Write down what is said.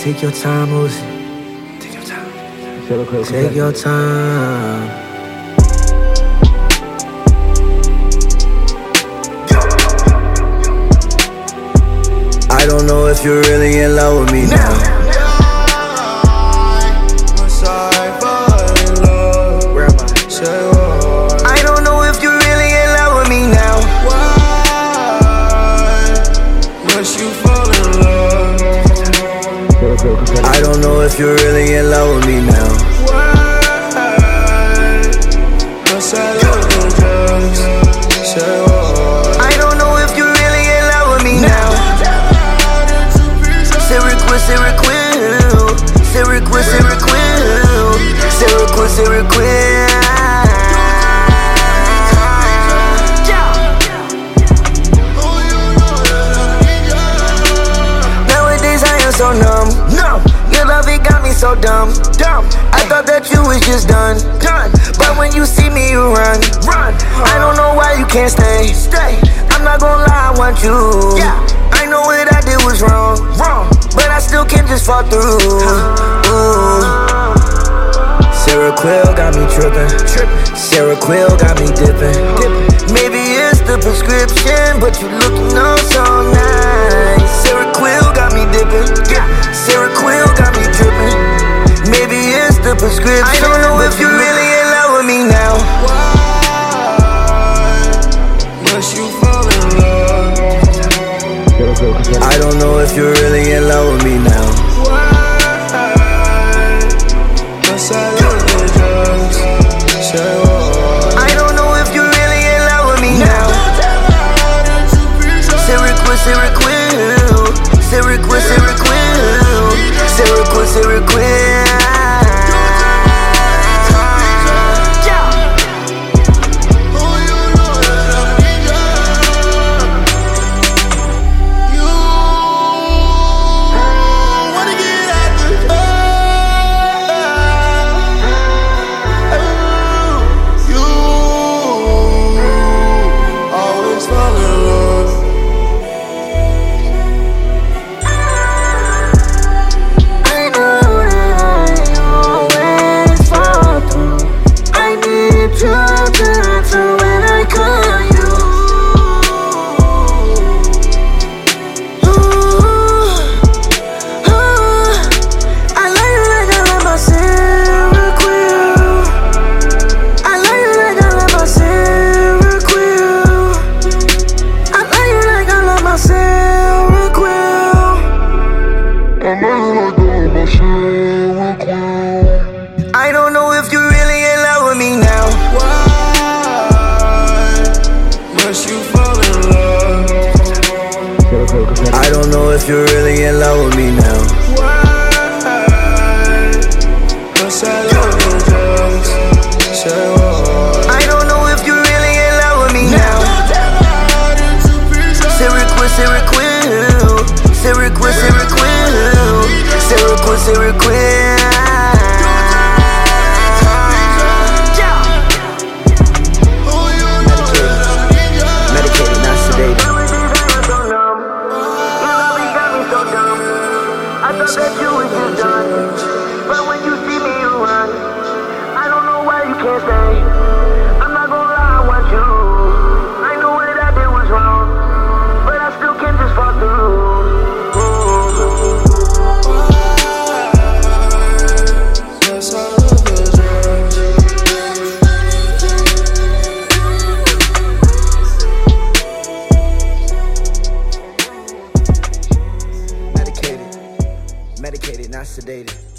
Take your time, Uzi. Take your time. Take your time. I don't know if you're really in love with me now. Where am I? I don't know if you're really in love with me now. Must you fall in love? I don't know if you're really in love with me now. Must I love the drugs? I don't know if you're really in love with me now. Seroquel, Seroquel, Seroquel, Seroquel, Seroquel. Nowadays I am so numb. Your love, it got me so dumb. I thought that you was just done. But when you see me, you run. I don't know why you can't stay. I'm not gonna lie, I want you. I know what I did was wrong, but I still can't just fall through. Seroquel got me tripping. Seroquel got me dipping. Maybe it's the prescription, but you looking oh so nice. Seroquel got me dipping. Seroquel got me tripping. Maybe it's the prescription. I don't know if you're really in love with me now. Must you fall in love? I don't know if you're really in love with me now. Must I love the drugs? I don't know if you're really in love with me now. Seroquel, Seroquel, Seroquel, Seroquel, Seroquel, Seroquel. I don't know if you're really in love with me now. Must you fall in love? I don't know if you're really in love with me now. Must I love the drugs? I don't know if you're really in love with me now. Seroquel, Seroquel, Seroquel, Seroquel, Seroquel, Seroquel. I thought that you was just done, but when you see me, you run. I don't know why you can't stay. I'm not gonna lie, I want you. I know what I did was wrong, but I still can't just fall through. Yes, I love the drugs. Medicated, not sedated.